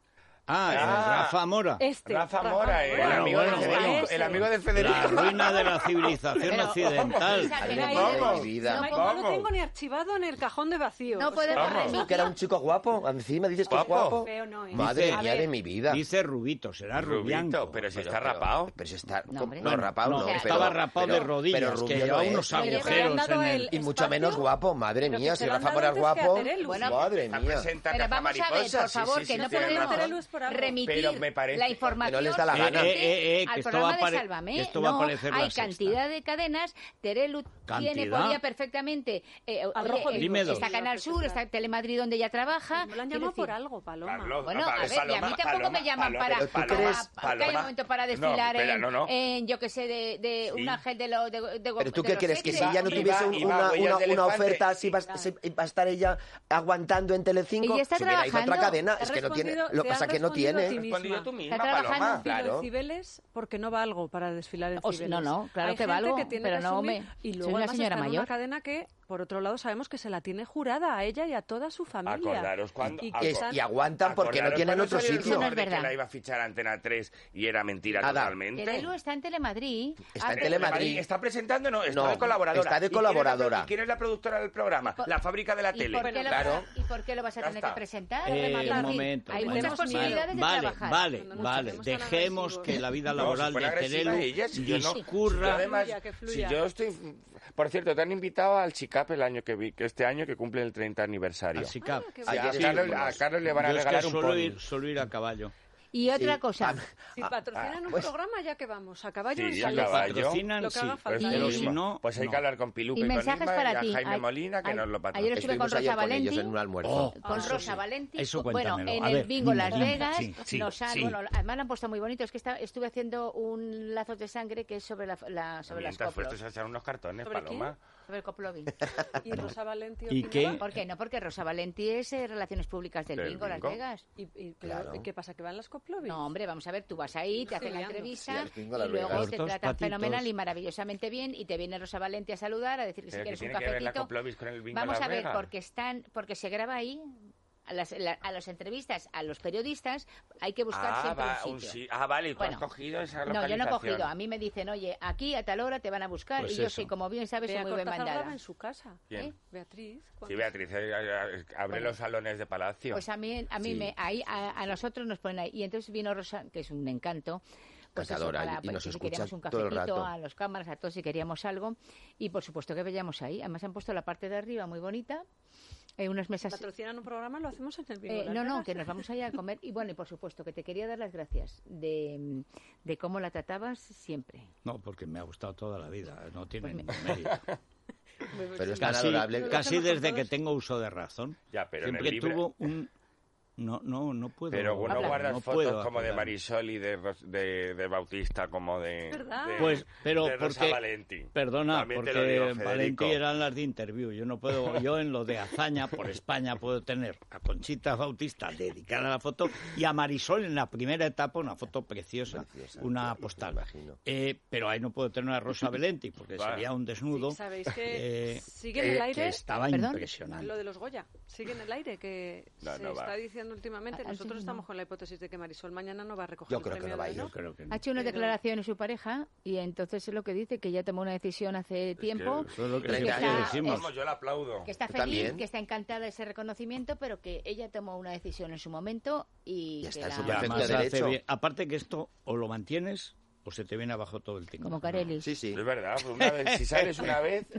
Ah, el Ah. Rafa Mora. Este. Rafa Mora, el, Bueno, amigo bueno, de Federico, bueno. el amigo de Federico. La ruina de la civilización Pero- occidental. Isa, que Ay, no no, podemos- mi vida. no No, podemos- no lo tengo ni archivado en el cajón de vacío. No o sea, podemos Vamos. remitir. Que era un chico guapo, encima dices que es Guapo. guapo. Feo no es. Madre Dice- mía A ver, de mi vida. Dice Rubito, será Rubito, rubianco. pero si Pero- está pero- rapado. Pero si está... No, hombre. No, rapado no, no, sea, estaba pero- rapado de pero- rodillas, pero que rubio llevaba no unos es. Oye, pero le han agujeros dado en el- el... Y mucho espacio, menos guapo, madre pero mía, que si se lo han Rafa dado Mora es antes que a guapo. Terelu. Bueno, Madre Para mía. presentar Pero Caza vamos a ver, Mariposa, por sí, favor, sí, que sí, no tiene podemos razón. Terelu es por algo. remitir Pero me parece- la información Que no les da la Eh, gana. eh, eh, eh, que al esto programa va a pare- de Sálvame. esto va a No, parecer la hay Sexta. cantidad de cadenas. Terelu tiene, ¿Cantidad? podía perfectamente... Eh, Al oye, rojo eh, Dime dos. está Canal Sur, está Telemadrid donde ella trabaja. Me lo han Quiero llamado por decir, algo, Paloma. Carlos, Bueno, Ah, a ver, y a mí Paloma, tampoco Paloma, me llaman Paloma, para, pero tú para, crees- para que haya un Paloma. momento para No, desfilar espera, en, no, no. en, yo qué sé, de, de un Sí. ángel de los de, de, Pero tú de qué los crees, que si sexes. ella no Iba- tuviese un- iba una, huellas una, de una elefante. oferta así, va, se- va a estar ella aguantando en Telecinco, Ella está se hubiera ido a otra trabajando. cadena, Te es has que no tiene, respondido- lo te que pasa has es que no respondido a tiene. ti misma. Respondido tú misma, Está trabajando. Paloma. Claro. En Cibeles porque no va algo para desfilar en O- Cibeles. no, no, claro Hay que gente valgo, que tiene pero que no asumir, me- y soy luego una además señora está en mayor. una cadena que por otro lado, sabemos que se la tiene jurada a ella y a toda su familia. Acordaros cuando... Y, aco- que Es- están- y aguantan porque no acordaros tienen cuando otro salió el sitio. Eso no es rumor de que verdad. la iba a fichar Antena tres y era mentira Nada. totalmente. Que Lelu está en Telemadrid. Está en Ah, Telemadrid. ¿Está presentando? No, está No, de colaboradora. está de ¿Y quién es la colaboradora. pro- ¿Y quién es la productora del programa? por- La fábrica de la ¿Y tele. por, qué lo Claro. vas a, ¿Y por qué lo vas a Ya tener está. que presentar? Eh, Rematar? un momento. Hay bueno, muchas Tenemos posibilidades de vale, trabajar. Vale, Cuando nos vale. ponemos tan Dejemos agresivos. que la vida No, laboral se pone de agresiva Terelu ella, si yo no- discurra. Yo además, fluya, que si fluya. yo estoy... Por cierto, te han invitado al CICAP el año que vi, que este año que cumple el treinta aniversario. Así que, Ah, qué Sí, a, Ayer Carlos, estuvimos. a Carlos le van a yo es que regalar un suelo pony. ir, suelo ir a caballo. Y otra Sí. cosa. Si patrocinan un pues- programa, ya que vamos, a caballo Sí, y a salida. caballo. Patrocinan, Lo que sí, haga falta. pero Y- si no, Pues hay no. que hablar con Piluca Y y, con mensajes Inma para y a ti. Jaime Ay- Molina que ay- nos lo ayer patrocina. estuve con Estuvimos Rosa ayer con ellos Valenti. en un almuerzo. Oh, Con eso Rosa sí. Valenti. Eso Bueno, cuéntamelo. en A el ver, bingo dime, Las dime. Vegas Sí, sí, nos han, sí. bueno, además lo han puesto muy bonito. Es que está, estuve haciendo un lazos de sangre que es sobre la, la sobre las Mientras coplos. fuiste a echar unos cartones, ¿Sobre Paloma. Sobre el coplovin. Y Rosa Valenti ¿Y opinaba. qué? ¿Por qué no? Porque Rosa Valenti es eh, Relaciones Públicas del Del bingo Las bingo. Vegas. ¿Y, y- pero, Claro. ¿y qué pasa? ¿Que van las coplovis? No, hombre, vamos a ver, tú vas ahí, te hacen la liando. Sí, entrevista al bingo y Las luego Vegas. te Los dos tratan patitos. fenomenal y maravillosamente bien y te viene Rosa Valenti a saludar, a decir que si Pero que quieres un tiene que ver la cafetito. Coplovis con el bingo Vamos Las a ver, Vegas. porque están, porque se graba ahí. A las, la- a las entrevistas, a los periodistas, hay que buscar Ah, siempre va, un un sitio. sí- ah, vale, y tú Bueno, has cogido esa No, localización. yo no he cogido. A mí me dicen, oye, aquí a tal hora te van a buscar Pues y yo eso. soy, como bien sabes, Bea soy muy bien Cortázar mandada. graba en su casa. ¿Quién? ¿Eh? Beatriz. Sí, ¿cuándo? Beatriz, eh, eh, abre Bueno. los salones de palacio. Pues a mí, a mí Sí. me, ahí, a, a nosotros nos ponen ahí. Y entonces vino Rosa, que es un encanto. Pues eso, Cantadora, para, y- y pues, nos si escucha queríamos un todo el cafetito rato. a los cámaras, a todos si queríamos algo. Y por supuesto que veíamos ahí. Además han puesto la parte de arriba muy bonita. Eh, unas mesas. Patrocinan un programa, lo hacemos en el bingo. Eh, Las no, no, Vegas. que nos vamos a ir a comer. Y bueno, y por supuesto que te quería dar las gracias de, de cómo la tratabas siempre. No, porque me ha gustado toda la vida. No tiene Pues me- ningún mérito. Pero es tan Casi, adorable. casi hacemos con desde que todos. tengo uso de razón. Ya, pero en Siempre el libro- tuvo un... No, no, no puedo. Pero no Habla. guardas no fotos puedo como de acordarme. Marisol y de, Ros- de, de Bautista, como de, ¿Verdad? de, Pues, pero de Rosa porque- Valenti. Perdona, También te porque lo digo, Valenti Federico. eran las de interview. Yo no puedo, yo en lo de hazaña por España puedo tener a Conchita Bautista dedicada a la foto y a Marisol en la primera etapa una foto preciosa, Preciosa, una me postal. imagino. Eh, pero ahí no puedo tener a Rosa Valenti porque Vale. sería un desnudo. Sí, sabéis que eh, sigue en el que aire estaba Perdón. impresionante. lo de los Goya. Sigue en el aire, que No, se no va. está diciendo últimamente. Ah, Nosotros sí, estamos no. con la hipótesis de que Marisol mañana no va a recoger Yo el creo que premio no va a de ir. Yo honor. creo que no. Ha hecho unas Pero- declaraciones su pareja y entonces es lo que dice, que ya tomó una decisión hace tiempo. Eso es lo que Que siempre está- decimos. Vamos, yo la aplaudo. Que está Yo feliz, también. que está encantada de ese reconocimiento, pero que ella tomó una decisión en su momento y Ya que está en la- su Y perfecto además hace derecho. bien. Aparte que esto o lo mantienes o se te viene abajo todo el tiempo. como Carelis. Sí, sí. Es verdad, pues una vez, si sales una vez,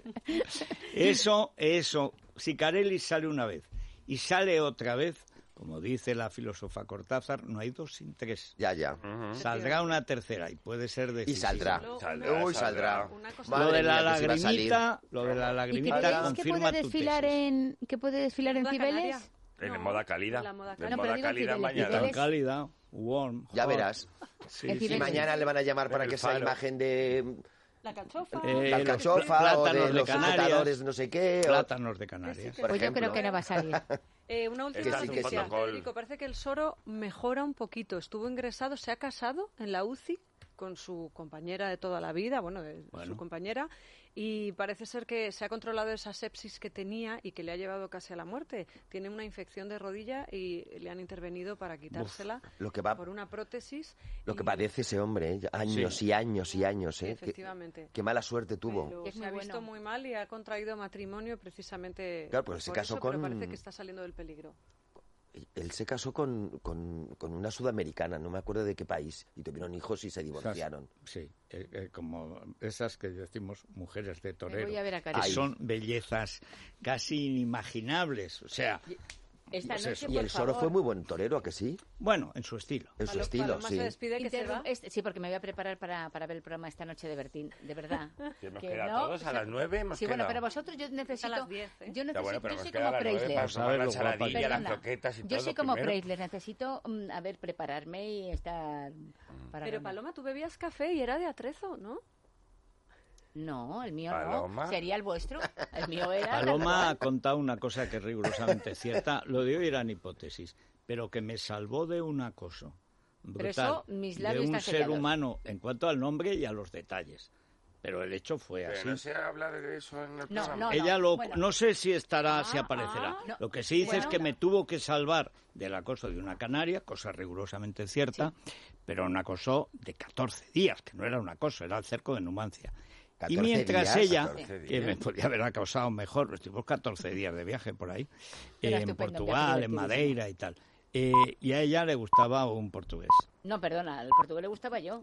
Eso, eso. Si Carelis sale una vez y sale otra vez, como dice la filósofa Cortázar, no hay dos sin tres. Ya, ya. Saldrá una tercera y puede ser Y decisiva. saldrá. Luego, Saldrá, Uy, saldrá. saldrá. Una cosa- Madre Lo de la mía, que sí va a salir. lagrimita, lo de la ¿Y lagrimita creéis que confirma puede tu desfilar tesis. en que puede desfilar en Moda Cibeles? canaria. en No, moda cálida. la moda En cálida. No, pero moda digo cálida Cibeles, mañana. Cibeles. Tan cálida, warm, Ya hot. verás. Sí, En sí, Y Cibeles. mañana le van a llamar para En que el sea faro. imagen de La cachofa. Eh, la los alcachofa o plátanos de de los Canarias. sujetadores de no sé qué. o- Plátanos de Canarias. Por Pues yo creo ejemplo. que no va a salir. Eh, una última Está en noticia. protocolo. Federico, parece que el Soro mejora un poquito. Estuvo ingresado, se ha casado en la U C I con su compañera de toda la vida, bueno, de Bueno. su compañera, y parece ser que se ha controlado esa sepsis que tenía y que le ha llevado casi a la muerte. Tiene una infección de rodilla y le han intervenido para quitársela Lo que va, por una prótesis. lo que y- padece ese hombre, ¿eh? Años Sí. y años y años, Sí, ¿eh? Qué, efectivamente. qué mala suerte tuvo. Pero Que es se muy ha visto bueno. muy mal y ha contraído matrimonio precisamente Claro, pues se por casó eso, pero con- parece que está saliendo del peligro. Él se casó con, con, con una sudamericana, no me acuerdo de qué país, y tuvieron hijos y se divorciaron. Sí, eh, eh, como esas que decimos mujeres de Me torero, voy a ver a que Carelis. son bellezas casi inimaginables. O sea, Esta Pues noche, eso. Y por el Soro favor. fue muy buen torero, ¿a que sí? bueno, en su estilo. En su Palo- estilo, Paloma sí. se despide que se Interrum- va. este- sí, porque me voy a preparar para, para ver el programa esta noche de Bertín, de verdad. Que hemos Que quedado no, todos o a sea, las nueve, hemos Sí, bueno, quedado. pero vosotros yo necesito... las diez, ¿eh? Yo Ya, necesito, bueno, pero yo hemos soy quedado a como las nueve Preisler. para Vamos a tomar ver la lo guapa ensaladilla, que las Perdona, croquetas y yo todo soy como primero. Preisler, necesito, mm, a ver, prepararme y estar... Para Pero ganar. Paloma, tú bebías café y era de atrezo, ¿no? No, el mío Paloma. no. Sería el vuestro. El mío era... Paloma ha contado una cosa que es rigurosamente cierta. Lo de hoy eran hipótesis, pero que me salvó de un acoso brutal eso, mis labios de un están ser sellados. humano en cuanto al nombre y a los detalles. pero el hecho fue Pero así. no se habla de eso en el No, programa. no, Ella lo, bueno. no sé si estará, Ah, si aparecerá. ah, no. Lo que sí dice Bueno. es que me tuvo que salvar del acoso de una canaria, cosa rigurosamente cierta, pero un acoso de catorce días, que no era un acoso, era el cerco de Numancia. Y catorce mientras días, ella, catorce que me días. podía haber acosado mejor, estuvimos catorce días de viaje por ahí, Era eh, en estupendo, un Portugal, viaje en divertidísimo. Madeira y tal. Eh, y a ella le gustaba un portugués. No, perdona, al portugués le gustaba yo.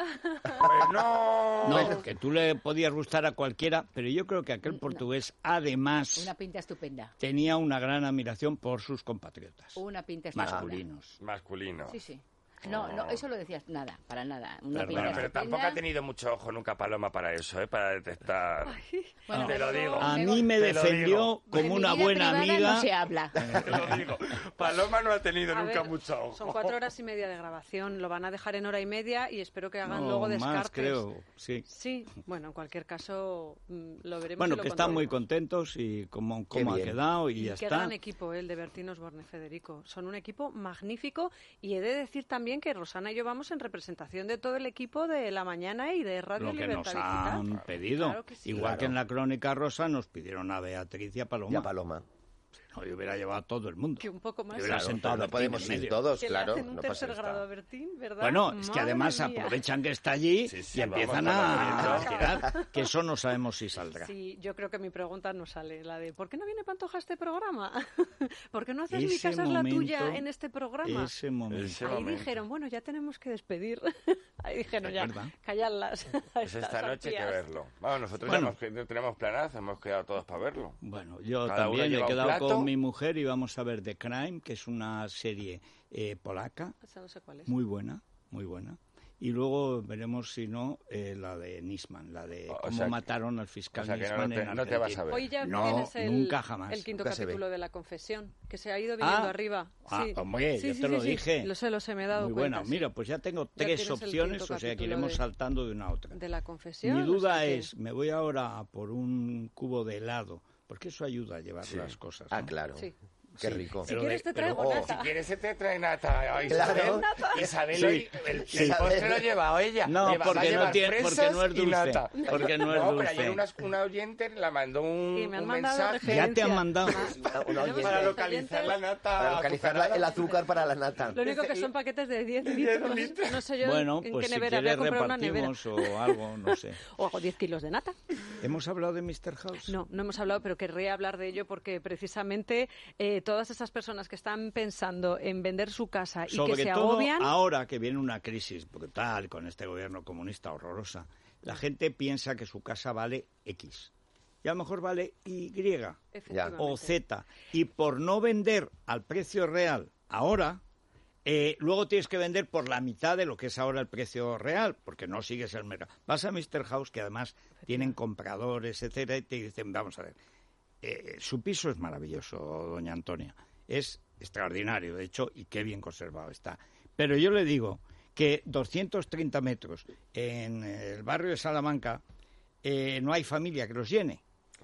Pues no. No, que tú le podías gustar a cualquiera, pero yo creo que aquel portugués, además, Una pinta estupenda. tenía una gran admiración por sus compatriotas Una pinta estupenda. masculinos. Masculino. Sí, sí. No, no, eso lo decías nada, para nada. Una Perdona. pinta Bueno, pero estupenda. tampoco ha tenido mucho ojo nunca Paloma para eso, ¿eh? Para detectar. Bueno, te lo digo. A me- mí me Te lo defendió digo. de como mi una vida buena privada amiga. No se habla. Te lo digo. Paloma no ha tenido A nunca ver, mucho ojo. Son cuatro horas y media de grabación. Lo van a dejar en hora y media y espero que hagan No, luego más, descartes. creo, sí. Sí, bueno, en cualquier caso mm, lo veremos. Bueno, y lo que están muy contaremos. contentos y cómo, cómo ha bien. quedado y Y ya qué está. gran equipo el de Bertín Osborne Federico. Son un equipo magnífico y he de decir también que Rosana y yo vamos en representación de todo el equipo de La Mañana y de Radio Lo que Libertad nos Digital. han pedido. Claro que sí. Igual Claro. que en la Crónica Rosa nos pidieron a Beatriz y a Paloma. Y a Paloma. No, yo hubiera llevado a todo el mundo. Que un poco más. Yo hubiera Claro, sentado a no Bertín podemos en ir medio. todos, Que claro. le hacen un no pasa tercer nada. grado a Bertín, ¿verdad? Bueno, es que Madre además mía. aprovechan que está allí Sí, sí, y empiezan vamos, a, a vamos, tirar, que eso no sabemos si saldrá. Sí, yo creo que mi pregunta no sale, la de ¿por qué no viene Pantoja a este programa? ¿Por qué no haces mi Ese casa es la tuya momento, en este programa? Ese momento. Ese Ahí momento. dijeron, bueno, ya tenemos que despedir. Ahí dijeron, Es ya, verdad. calladlas. a Pues estas esta noche hay que arpías. verlo. Bueno, nosotros Bueno. ya hemos, tenemos planazo, hemos quedado todos para verlo. Bueno, yo Cada uno también he lleva un quedado plato. con mi mujer y vamos a ver The Crime, que es una serie eh, polaca, Esa no sé cuál es. muy buena, muy buena. Y luego veremos si no eh, la de Nisman, la de O- o cómo sea que- mataron al fiscal o sea que no Nisman te- en no te vas a Argentina. ver. Hoy ya No, tienes el, nunca jamás. el quinto Nunca se ve. capítulo de La Confesión, que se ha ido viniendo Ah, arriba. ah, Sí. hombre, Sí, yo sí, te sí, lo sí. dije. Lo sé, lo sé, me he dado Muy cuenta. buena. sí. Mira, pues ya tengo Ya tres tienes el opciones, quinto o sea que capítulo iremos de- saltando de una a otra. De La Confesión. Mi o duda sea que- es, me voy ahora a por un cubo de helado, porque eso ayuda a llevar las cosas. Ah, ¿no? claro. Sí. Qué Sí. rico. Si Pero quieres de- te traigo pero- Oh, nata. si quieres se te trae nata a Isabel. Claro. Isabel Sí. hoy, el, el Isabel. postre lo ha llevado ella. No, Lleva- va a porque no llevar tiene- porque fresas no es y dulce. nata. Porque no es pero dulce. ayer una, una oyente la mandó un, Sí, me han un mandado mensaje Ya te han mandado. Una oyente. para oyentes. localizar la nata. Para localizar la- azucarada. el azúcar para la nata. Lo único que son paquetes de diez litros. No sé yo Bueno, en pues qué si nevera. Voy a quieres comprar una nevera. repartimos o algo, no sé. O hago diez kilos de nata. ¿Hemos hablado de mister House? No, no hemos hablado, pero querría hablar de ello porque precisamente eh, todas esas personas que están pensando en vender su casa y Sobre que se todo agobian... ahora que viene una crisis brutal con este gobierno comunista horrorosa, la gente piensa que su casa vale X. Y a lo mejor vale Y Efectivamente. o Z. Y por no vender al precio real ahora, eh, luego tienes que vender por la mitad de lo que es ahora el precio real, porque no sigues el mercado. Vas a mister House, que además tienen compradores, etcétera, y te dicen, vamos a ver, eh, su piso es maravilloso, doña Antonia. Es extraordinario, de hecho, y qué bien conservado está. Pero yo le digo que doscientos treinta metros en el barrio de Salamanca eh, no hay familia que los llene.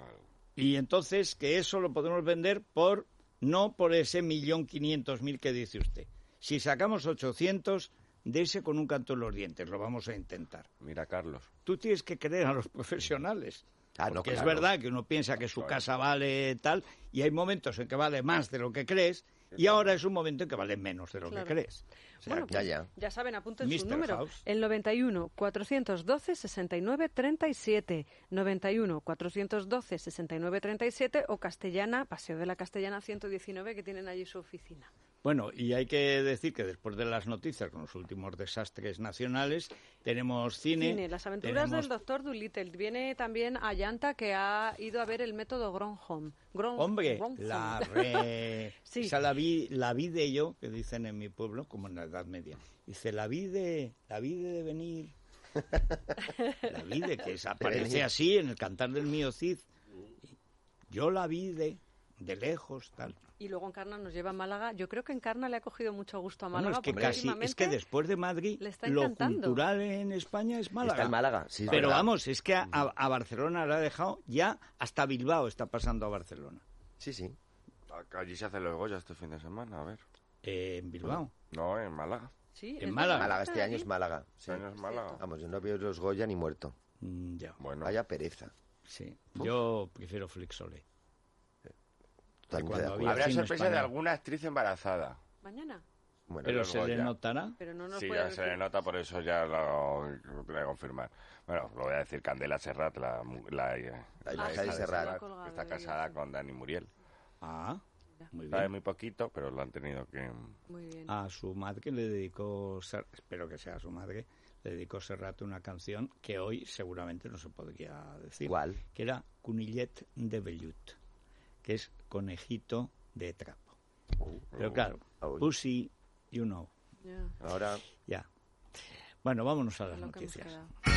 Y entonces que eso lo podemos vender por no por ese millón quinientos mil que dice usted. Si sacamos ochocientos, dese con un canto en los dientes, lo vamos a intentar. Mira, Carlos. Tú tienes que creer a los profesionales. Ah, no, Porque claro. es verdad que uno piensa que su casa vale tal, y hay momentos en que vale más de lo que crees, y ahora es un momento en que vale menos de lo Claro. que crees. O sea, Bueno, ya, pues, ya. ya saben, apunten su mister número. House. El noventa y uno, cuatrocientos doce, sesenta y nueve, treinta y siete. noventa y uno, cuatrocientos doce, sesenta y nueve, treinta y siete o Castellana, Paseo de la Castellana ciento diecinueve, que tienen allí su oficina. Bueno, y hay que decir que después de las noticias con los últimos desastres nacionales, tenemos cine. Cine, las aventuras tenemos- del doctor Dolittle. Viene también Ayanta, que ha ido a ver el método Gronholm. Gron- Hombre, Gronholm. la, re... Sí. esa la vi, la vi de yo, que dicen en mi pueblo, como en la Edad Media. Dice, la vi de, la vi de venir. La vi de que se aparece venir. así en el Cantar del Mío Cid. Yo la vi de, de lejos, tal. Y luego Encarna nos lleva a Málaga. Yo creo que Encarna le ha cogido mucho gusto a Bueno, Málaga. es que porque casi, es últimamente que después de Madrid, le está lo encantando. cultural en España es Málaga. Está en Málaga, sí. es Pero verdad. vamos, es que a, a- a Barcelona le ha dejado ya, hasta Bilbao está pasando a Barcelona. Sí, sí. Allí se hacen los Goya este fin de semana, a ver. Eh, en Bilbao. No, en Málaga. Sí, En es Málaga. verdad, Málaga, este año es allí. Málaga. Sí. Este año es Málaga. Vamos, yo no veo los Goya ni muerto. Mm, ya. Bueno, Vaya pereza. Sí. Yo prefiero Flixolé. Totalmente cuando de acuerdo. había habrá cine sorpresa de español. alguna actriz embarazada. ¿Mañana? Bueno, Pero los se le Goya. notará. Pero no nos Sí, puede ya se decir. le nota, por eso ya lo, lo voy a confirmar. Bueno, lo voy a decir, Candela Serrat, la, mu- la, la La hija hija de Serrat. Colgada está de casada ella, sí. con Dani Muriel. Ah, muy Sabe bien. muy poquito, pero lo han tenido que... Muy bien. A su madre le dedicó, Ser- espero que sea su madre, le dedicó Serrat una canción que hoy seguramente no se podría decir. ¿Cuál? Que era Conillet de Vellut, que es conejito de trapo. Pero claro, Uy. Pussy, you know, Ya. Ahora... ya. Bueno, vámonos a las Es lo que hemos noticias. quedado.